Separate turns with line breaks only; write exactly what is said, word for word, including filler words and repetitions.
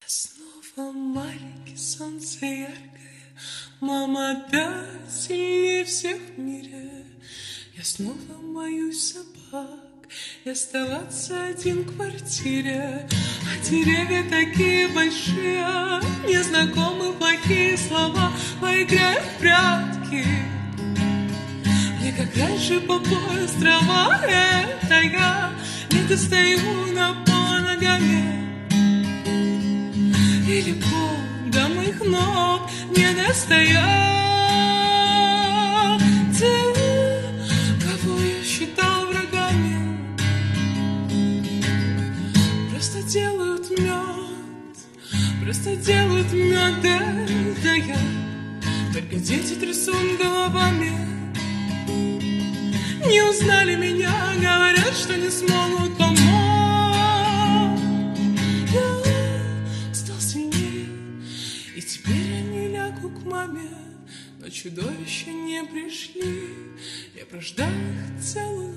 Снова маленький, солнце яркое, мама опять сильнее всех в мире. Я снова боюсь собак и оставаться один в квартире. А деревья такие большие, незнакомые плохие слова. Поиграем в прятки, мне как раньше по пояс трава. Это я не достаю на пол ногами, или пол до моих ног не достает. Те, кого я считал врагами, просто делают мед, просто делают мед. Это я, только дети трясут головами. Не узнали меня, говорят, что не смогут помочь. Я стал сильнее, и теперь я не лягу к маме, но чудовища не пришли. Я прождал их целую